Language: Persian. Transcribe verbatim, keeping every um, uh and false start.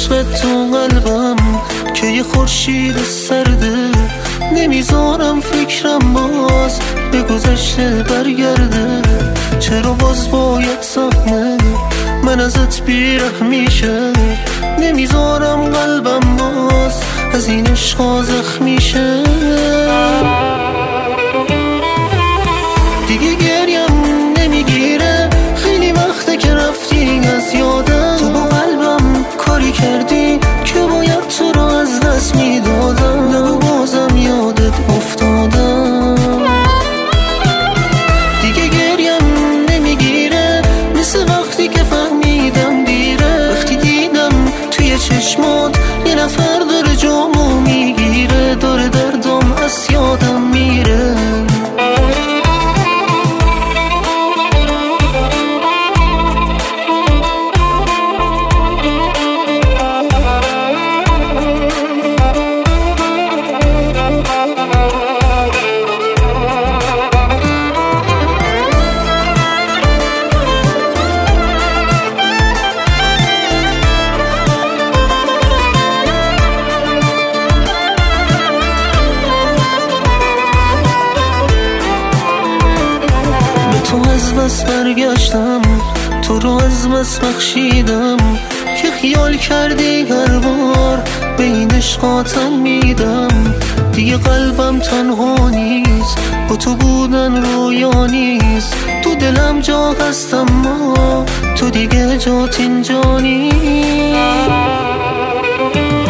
عشقت تو قلبم که یه خورشید سرده، نمیذارم فکرم باز به گذشته برگرده. چرا باز باید سهمه من ازت بیره میشه، نمیذارم قلبم باز از این عشقا زخمی شه. دیگه گریم نمیگیره، خیلی وقته که رفتی از یادم. تو با قلبم کاری کردی که باید تو رو از دست میدادم، نه بازم یادت افتادم. دیگه گریم نمیگیره، مثل وقتی که فهمیدم دیره. وقتی دیدم توی چشمات یه نفر داره جامو میگیره، داره دردم از یادم میره. تو از بس برگشتم، تو رو از بس بخشیدم که خیال کردی هر بار به این عشقاتم میدم. دیگه قلبم تنها نیست، با تو بودن رویا نیست. تو دلم جا هستم ما، تو دیگه جات اینجا نیست.